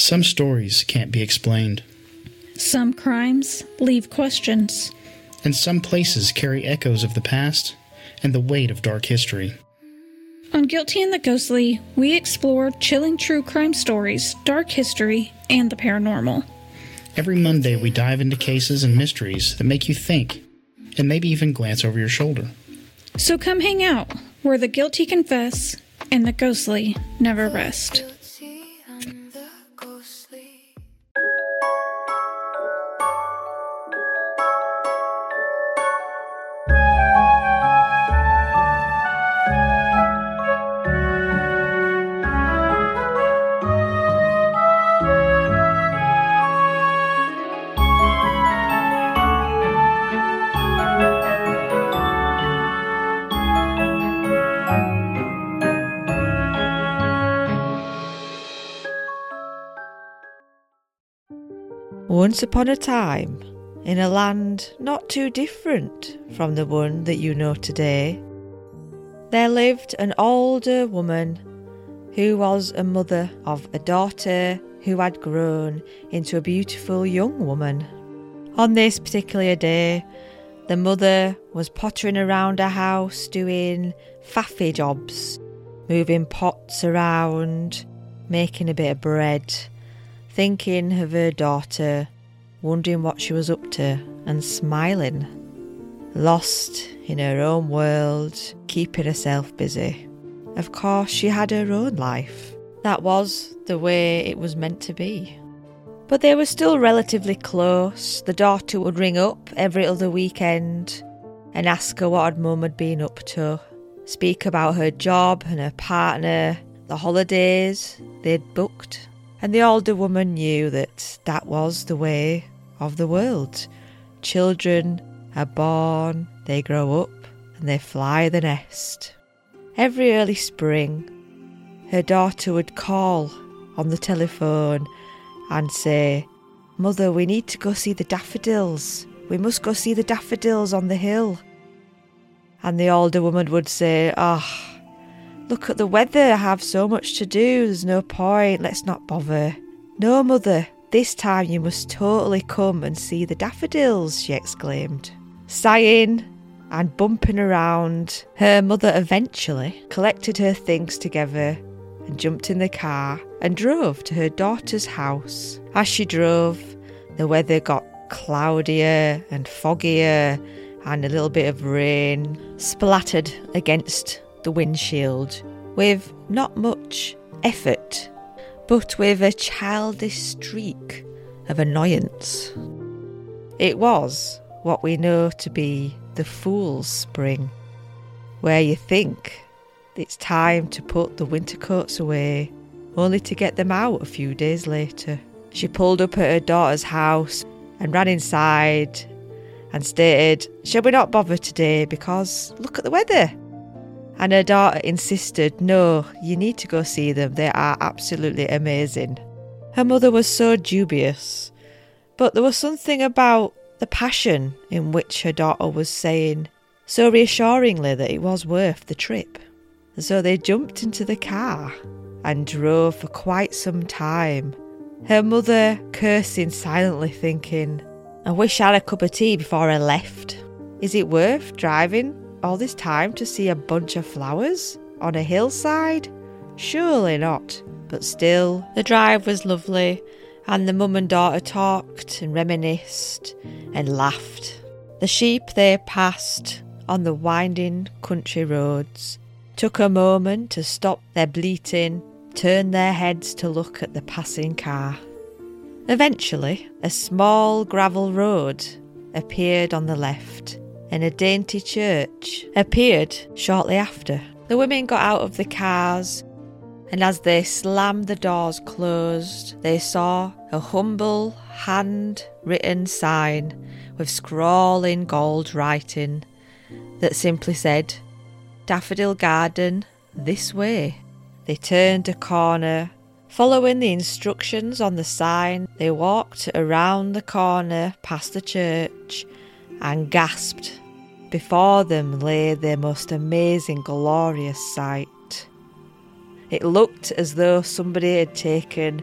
Some stories can't be explained. Some crimes leave questions. And some places carry echoes of the past and the weight of dark history. On Guilty and the Ghostly, we explore chilling true crime stories, dark history, and the paranormal. Every Monday we dive into cases and mysteries that make you think, and maybe even glance over your shoulder. So come hang out, where the guilty confess, and the ghostly never rest. Once upon a time, in a land not too different from the one that you know today, there lived an older woman who was a mother of a daughter who had grown into a beautiful young woman. On this particular day, the mother was pottering around her house doing faffy jobs, moving pots around, making a bit of bread, thinking of her daughter, wondering what she was up to, and smiling, lost in her own world, keeping herself busy. Of course, she had her own life. That was the way it was meant to be. But they were still relatively close. The daughter would ring up every other weekend and ask her what her mum had been up to, speak about her job and her partner, the holidays they'd booked. And the older woman knew that that was the way of the world. Children are born, they grow up, and they fly the nest. Every early spring, her daughter would call on the telephone and say, "Mother, we need to go see the daffodils. We must go see the daffodils on the hill." And the older woman would say, "Look at the weather, I have so much to do, there's no point, let's not bother." "No, mother, this time you must totally come and see the daffodils," she exclaimed. Sighing and bumping around, her mother eventually collected her things together and jumped in the car and drove to her daughter's house. As she drove, the weather got cloudier and foggier, and a little bit of rain splattered against the windshield with not much effort, but with a childish streak of annoyance. It was what we know to be the fool's spring, where you think it's time to put the winter coats away, only to get them out a few days later. She pulled up at her daughter's house and ran inside and stated, "Shall we not bother today because look at the weather?" And her daughter insisted, "No, you need to go see them. They are absolutely amazing." Her mother was so dubious, but there was something about the passion in which her daughter was saying so reassuringly that it was worth the trip. So they jumped into the car and drove for quite some time, her mother cursing silently, thinking, "I wish I had a cup of tea before I left. Is it worth driving all this time to see a bunch of flowers on a hillside? Surely not." But still, the drive was lovely, and the mum and daughter talked and reminisced and laughed. The sheep they passed on the winding country roads took a moment to stop their bleating, turn their heads to look at the passing car. Eventually, a small gravel road appeared on the left, and a dainty church appeared shortly after. The women got out of the cars, and as they slammed the doors closed, they saw a humble, hand-written sign with scrawling gold writing that simply said, "Daffodil Garden, this way." They turned a corner. Following the instructions on the sign, they walked around the corner past the church and gasped. Before them lay their most amazing, glorious sight. It looked as though somebody had taken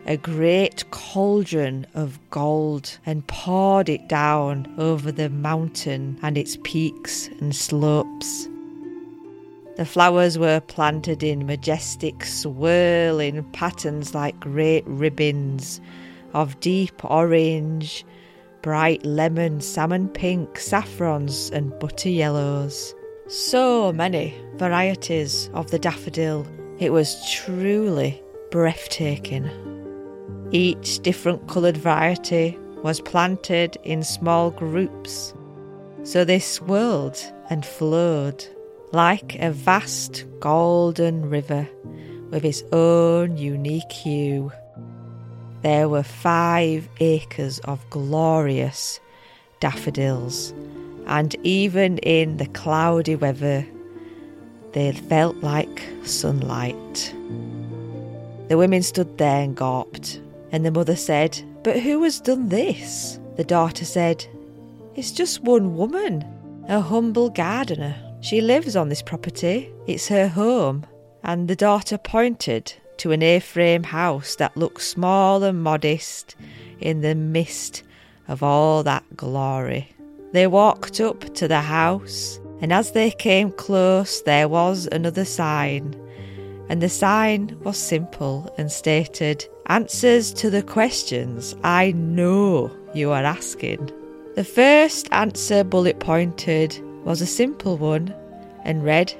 a great cauldron of gold and poured it down over the mountain and its peaks and slopes. The flowers were planted in majestic swirling patterns like great ribbons of deep orange, bright lemon, salmon pink, saffrons and butter yellows. So many varieties of the daffodil. It was truly breathtaking. Each different coloured variety was planted in small groups, so they swirled and flowed like a vast golden river with its own unique hue. There were 5 acres of glorious daffodils, and even in the cloudy weather, they felt like sunlight. The women stood there and gawped, and the mother said, "But who has done this?" The daughter said, "It's just one woman, a humble gardener. She lives on this property. It's her home." And the daughter pointed to an A-frame house that looked small and modest in the midst of all that glory. They walked up to the house, and as they came close, there was another sign. And the sign was simple and stated, "Answers to the questions I know you are asking." The first answer bullet pointed was a simple one and read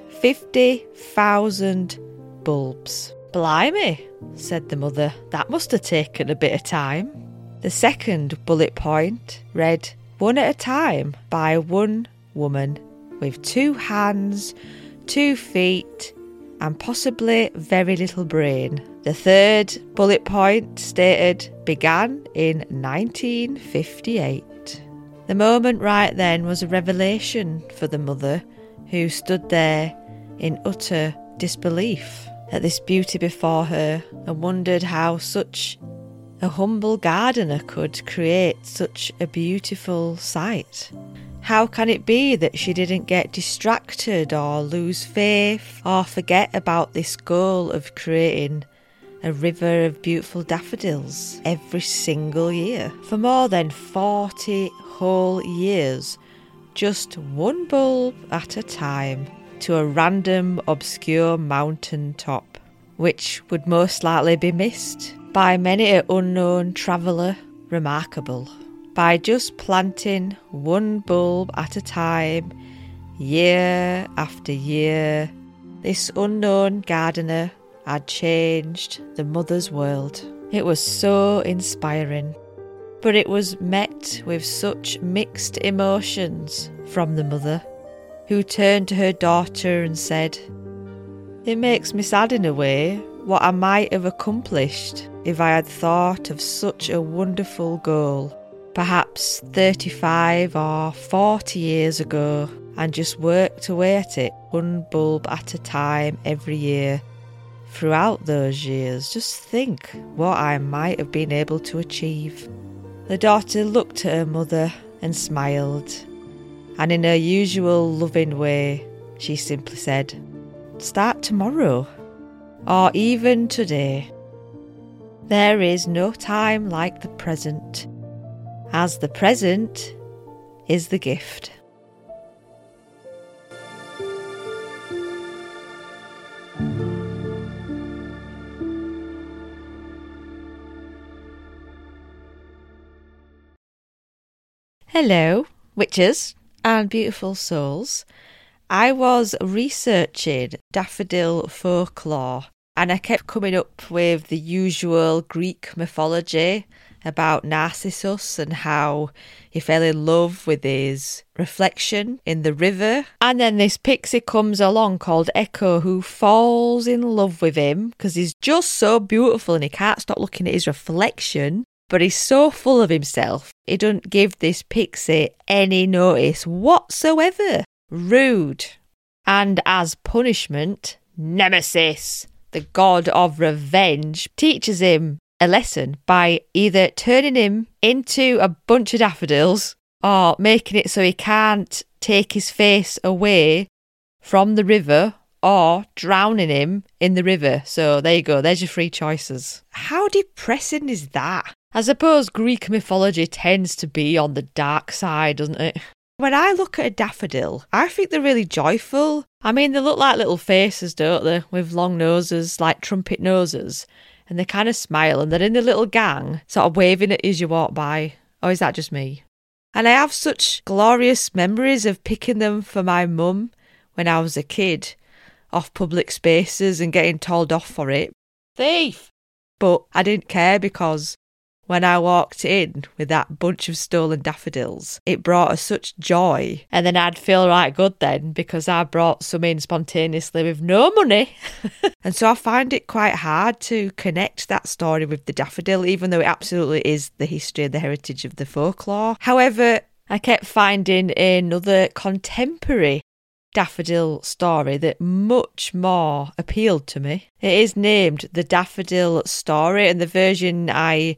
50,000 bulbs. "Blimey," said the mother, "that must have taken a bit of time." The second bullet point read, "One at a time by one woman with 2 hands, 2 feet, and possibly very little brain." The third bullet point stated, "Began in 1958. The moment right then was a revelation for the mother, who stood there in utter disbelief at this beauty before her and wondered how such a humble gardener could create such a beautiful sight. How can it be that she didn't get distracted or lose faith or forget about this goal of creating a river of beautiful daffodils every single year? For more than 40 whole years, just one bulb at a time, to a random obscure mountain top, which would most likely be missed by many an unknown traveller. Remarkable. By just planting one bulb at a time, year after year, this unknown gardener had changed the mother's world. It was so inspiring, but it was met with such mixed emotions from the mother, who turned to her daughter and said, "It makes me sad in a way what I might have accomplished if I had thought of such a wonderful goal, perhaps 35 or 40 years ago, and just worked away at it, one bulb at a time every year. Throughout those years, just think what I might have been able to achieve." The daughter looked at her mother and smiled, and in her usual loving way, she simply said, "Start tomorrow, or even today. There is no time like the present, as the present is the gift." Hello, witches and beautiful souls. I was researching daffodil folklore, and I kept coming up with the usual Greek mythology about Narcissus and how he fell in love with his reflection in the river. And then this pixie comes along called Echo, who falls in love with him because he's just so beautiful and he can't stop looking at his reflection. But he's so full of himself, he doesn't give this pixie any notice whatsoever. Rude. And as punishment, Nemesis, the god of revenge, teaches him a lesson by either turning him into a bunch of daffodils or making it so he can't take his face away from the river or drowning him in the river. So there you go, there's your 3 choices. How depressing is that? I suppose Greek mythology tends to be on the dark side, doesn't it? When I look at a daffodil, I think they're really joyful. I mean, they look like little faces, don't they? With long noses, like trumpet noses. And they kind of smile and they're in a little gang, sort of waving at you as you walk by. Or is that just me? And I have such glorious memories of picking them for my mum when I was a kid, off public spaces and getting told off for it. Thief! But I didn't care because when I walked in with that bunch of stolen daffodils, it brought us such joy. And then I'd feel right good then because I brought some in spontaneously with no money. And so I find it quite hard to connect that story with the daffodil, even though it absolutely is the history and the heritage of the folklore. However, I kept finding another contemporary daffodil story that much more appealed to me. It is named The Daffodil Story, and the version I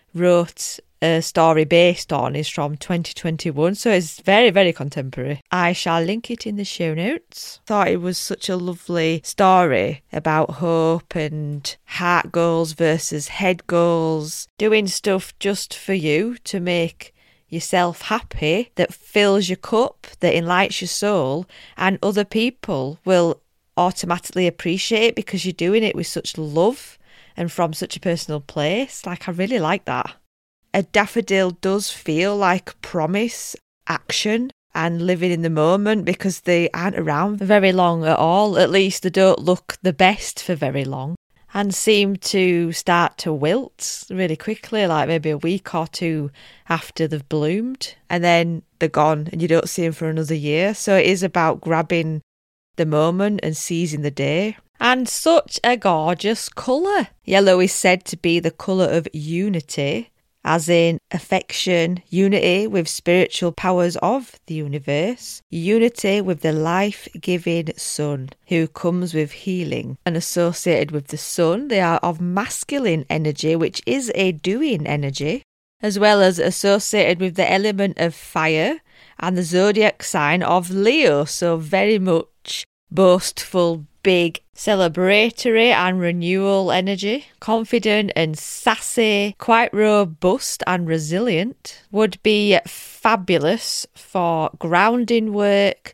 wrote a story based on is from 2021, so it's very, very contemporary. I shall link it in the show notes. Thought it was such a lovely story about hope and heart goals versus head goals, doing stuff just for you to make yourself happy, that fills your cup, that enlightens your soul, and other people will automatically appreciate it because you're doing it with such love and from such a personal place. Like, I really like that. A daffodil does feel like promise, action, and living in the moment because they aren't around for very long at all. At least they don't look the best for very long and seem to start to wilt really quickly, like maybe a week or 2 after they've bloomed. And then they're gone and you don't see them for another year. So it is about grabbing the moment and seizing the day. And such a gorgeous colour. Yellow is said to be the colour of unity, as in affection, unity with spiritual powers of the universe, unity with the life-giving sun, who comes with healing. And associated with the sun, they are of masculine energy, which is a doing energy, as well as associated with the element of fire and the zodiac sign of Leo, so very much boastful, big, celebratory and renewal energy, confident and sassy, quite robust and resilient, would be fabulous for grounding work,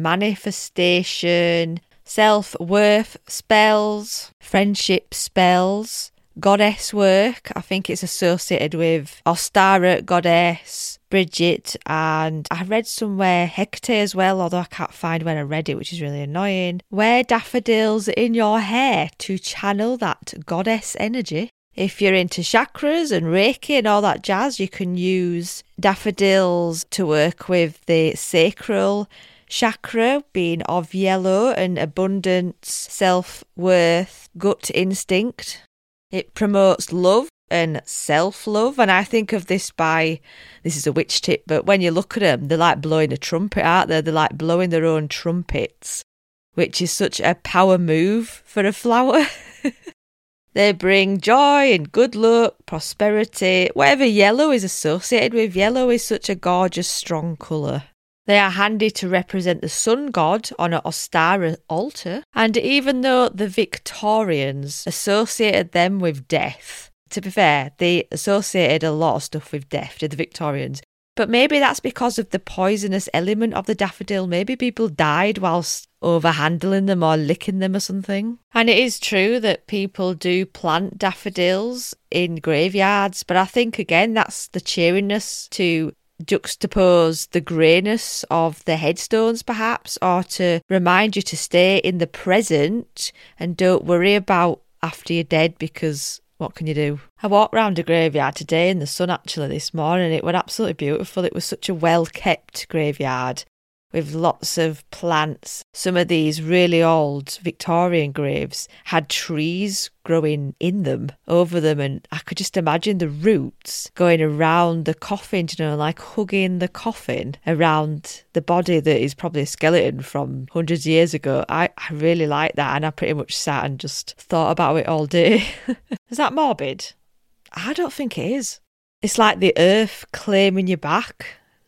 manifestation, self-worth spells, friendship spells, goddess work. I think it's associated with Ostara goddess, Bridget, and I read somewhere Hecate as well, although I can't find when I read it, which is really annoying. Wear daffodils in your hair to channel that goddess energy. If you're into chakras and Reiki and all that jazz, you can use daffodils to work with the sacral chakra, being of yellow and abundance, self-worth, gut instinct. It promotes love and self-love, and I think of this is a witch tip, but when you look at them, they're like blowing a trumpet, aren't they? They're like blowing their own trumpets, which is such a power move for a flower. They bring joy and good luck, prosperity, whatever yellow is associated with. Yellow is such a gorgeous, strong colour. They are handy to represent the sun god on an Ostara altar, and even though the Victorians associated them with death, to be fair, they associated a lot of stuff with death to the Victorians, but maybe that's because of the poisonous element of the daffodil. Maybe people died whilst overhandling them or licking them or something. And it is true that people do plant daffodils in graveyards, but I think again that's the cheeriness to juxtapose the greyness of the headstones perhaps, or to remind you to stay in the present and don't worry about after you're dead, because what can you do? I walked round a graveyard today in the sun actually this morning, and it was absolutely beautiful. It was such a well kept graveyard with lots of plants. Some of these really old Victorian graves had trees growing in them, over them, and I could just imagine the roots going around the coffin, like hugging the coffin around the body that is probably a skeleton from hundreds of years ago. I really like that, and I pretty much sat and just thought about it all day. Is that morbid? I don't think it is. It's like the earth claiming you back.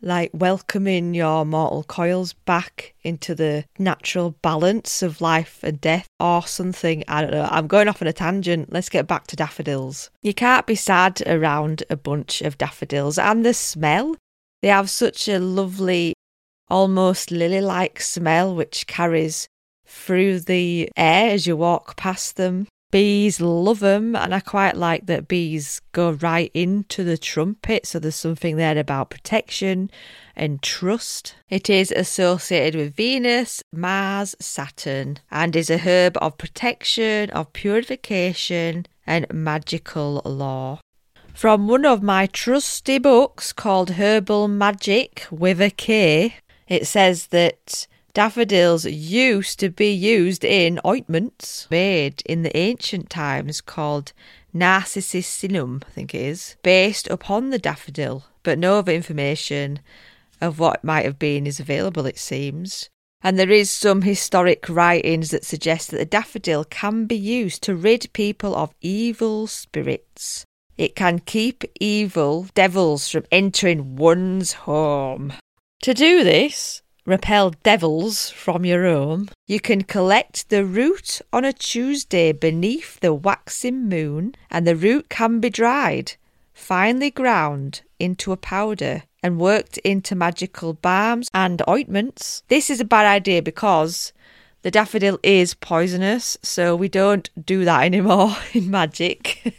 like welcoming your mortal coils back into the natural balance of life and death or something. I don't know. I'm going off on a tangent. Let's get back to daffodils. You can't be sad around a bunch of daffodils. And the smell, they have such a lovely, almost lily-like smell which carries through the air as you walk past them. Bees love them, and I quite like that bees go right into the trumpet, so there's something there about protection and trust. It is associated with Venus, Mars, Saturn, and is a herb of protection, of purification, and magical lore. From one of my trusty books called Herbal Magic with a K, it says that daffodils used to be used in ointments made in the ancient times called Narcissinum, I think it is, based upon the daffodil, but no other information of what it might have been is available, it seems. And there is some historic writings that suggest that the daffodil can be used to rid people of evil spirits. It can keep evil devils from entering one's home. To do this, repel devils from your home, you can collect the root on a Tuesday beneath the waxing moon, and the root can be dried, finely ground into a powder, and worked into magical balms and ointments. This is a bad idea because the daffodil is poisonous, so we don't do that anymore in magic.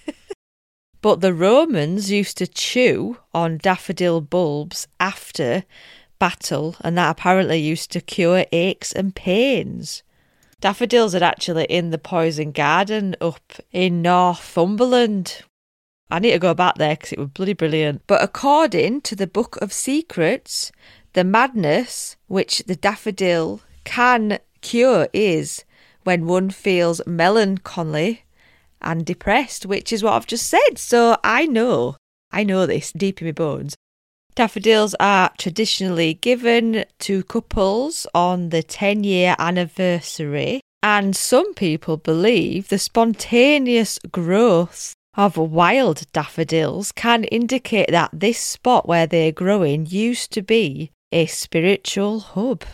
But the Romans used to chew on daffodil bulbs after battle, and that apparently used to cure aches and pains. Daffodils are actually in the Poison Garden up in Northumberland. I need to go back there because it was bloody brilliant. But according to the Book of Secrets, the madness which the daffodil can cure is when one feels melancholy and depressed, which is what I've just said. So I know this deep in my bones. Daffodils are traditionally given to couples on the 10-year anniversary, and some people believe the spontaneous growth of wild daffodils can indicate that this spot where they're growing used to be a spiritual hub.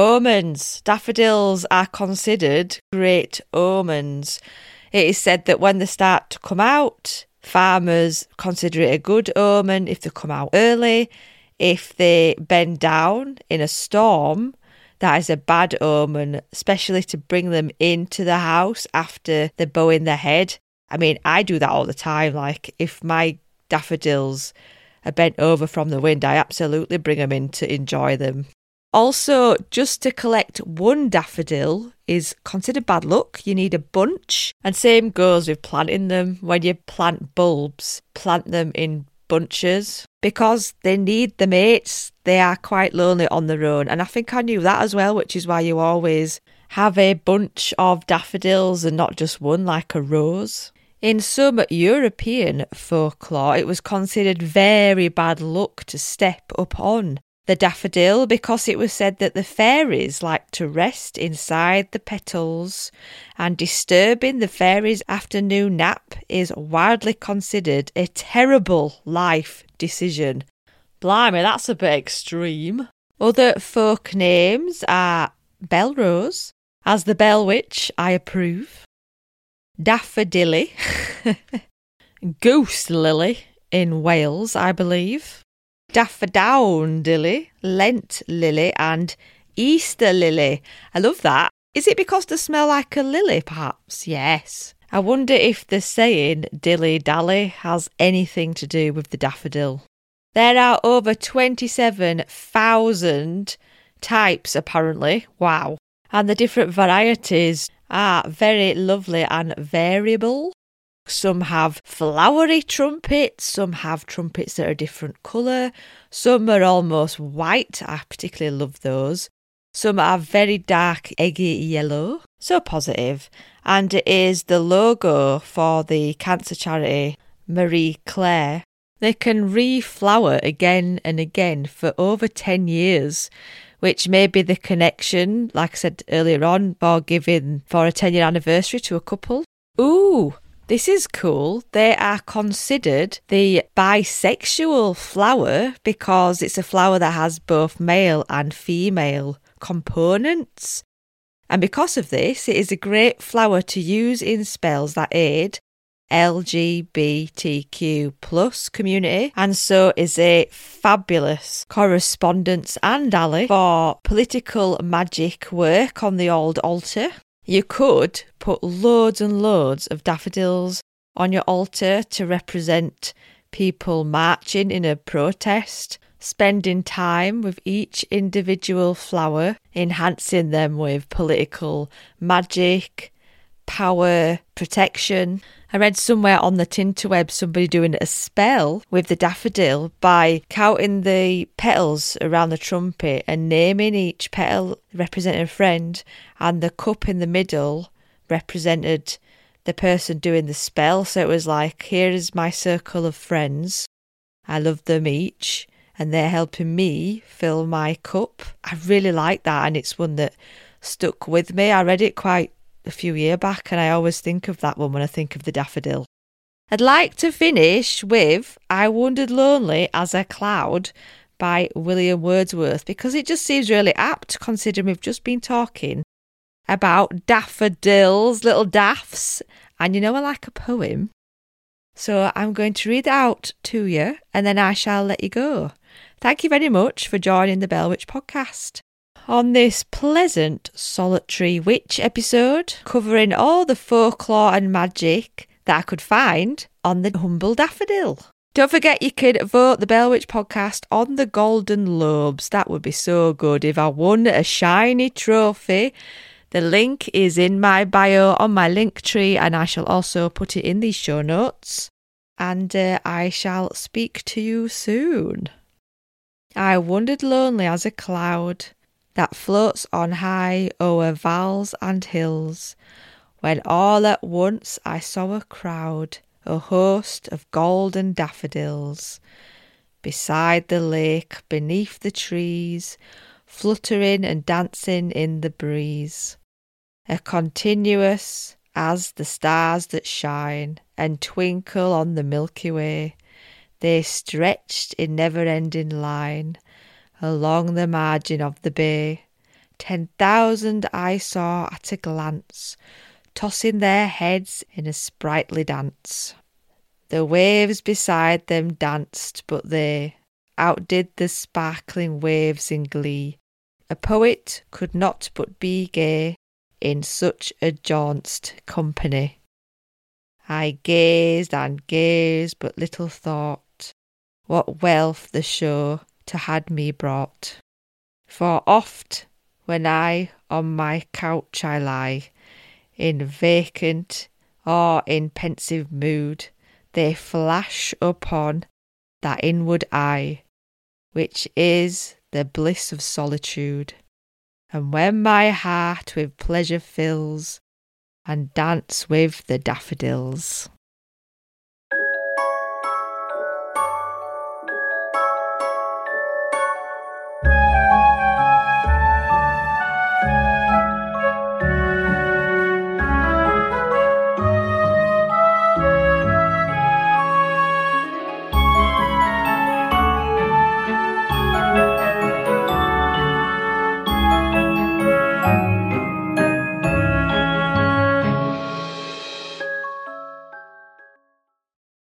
Omens. Daffodils are considered great omens. It is said that when they start to come out, farmers consider it a good omen if they come out early. If they bend down in a storm, that is a bad omen, especially to bring them into the house after they're bowing their head. I mean, I do that all the time. Like, if my daffodils are bent over from the wind, I absolutely bring them in to enjoy them. Also, just to collect one daffodil is considered bad luck. You need a bunch. And same goes with planting them. When you plant bulbs, plant them in bunches because they need the mates. They are quite lonely on their own. And I think I knew that as well, which is why you always have a bunch of daffodils and not just one, like a rose. In some European folklore, it was considered very bad luck to step upon the daffodil because it was said that the fairies like to rest inside the petals, and disturbing the fairies' afternoon nap is widely considered a terrible life decision. Blimey, that's a bit extreme. Other folk names are Belrose, as the Bell Witch, I approve, Daffodilly, Goose Lily in Wales, I believe, Daffodowndilly, Lent Lily, and Easter Lily. I love that. Is it because they smell like a lily, perhaps? Yes. I wonder if the saying dilly-dally has anything to do with the daffodil. There are over 27,000 types, apparently. Wow. And the different varieties are very lovely and variable. Some have flowery trumpets, some have trumpets that are a different colour, some are almost white, I particularly love those. Some are very dark eggy yellow, so positive. And it is the logo for the cancer charity Marie Claire. They can reflower again and again for over 10 years, which may be the connection, like I said earlier on, for giving for a 10-year anniversary to a couple. Ooh! This is cool. They are considered the bisexual flower because it's a flower that has both male and female components. And because of this, it is a great flower to use in spells that aid LGBTQ plus community, and so is a fabulous correspondence and ally for political magic work on the old altar. You could put loads and loads of daffodils on your altar to represent people marching in a protest, spending time with each individual flower, enhancing them with political magic, power, protection. I read somewhere on the Tinterweb somebody doing a spell with the daffodil by counting the petals around the trumpet and naming each petal representing a friend, and the cup in the middle represented the person doing the spell. So it was like, here is my circle of friends. I love them each and they're helping me fill my cup. I really like that, and it's one that stuck with me. I read it quite a few years back and I always think of that one when I think of the daffodil. I'd like to finish with I Wandered Lonely as a Cloud by William Wordsworth, because it just seems really apt considering we've just been talking about daffodils, little daffs, and you know I like a poem. So I'm going to read it out to you and then I shall let you go. Thank you very much for joining the Bell Witch podcast. On this pleasant solitary witch episode, covering all the folklore and magic that I could find on the humble daffodil. Don't forget you could vote the Bell Witch podcast on the Golden Lobes. That would be so good if I won a shiny trophy. The link is in my bio on my Linktree, and I shall also put it in the show notes. And I shall speak to you soon. I wandered lonely as a cloud that floats on high o'er vales and hills, when all at once I saw a crowd, a host of golden daffodils, beside the lake, beneath the trees, fluttering and dancing in the breeze, a continuous as the stars that shine and twinkle on the Milky Way. They stretched in never-ending line along the margin of the bay. 10,000 I saw at a glance, tossing their heads in a sprightly dance. The waves beside them danced, but they outdid the sparkling waves in glee. A poet could not but be gay in such a jaunced company. I gazed and gazed, but little thought what wealth the show to had me brought. For oft, when I on my couch I lie, in vacant or in pensive mood, they flash upon that inward eye, which is the bliss of solitude. And when my heart with pleasure fills, and dance with the daffodils.